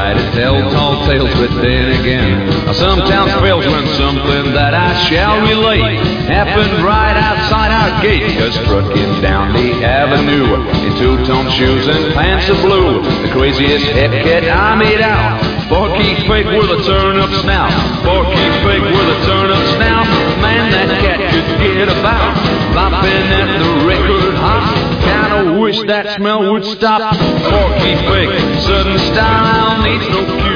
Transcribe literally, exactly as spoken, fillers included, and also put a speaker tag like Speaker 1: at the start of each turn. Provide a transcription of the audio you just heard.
Speaker 1: try to tell tall tales, but then again, some town fails when something that I shall relate happened right outside our gate. Cause trucking down the avenue in two-tone shoes and pants of blue, the craziest hip kid I made out. Forky fake with a turn-up snout, Forky fake with a turn-up snout. Man, that cat could get about, bopping at the record hop. Kinda wish that smell would stop. Forky fake, sudden style needs no cure.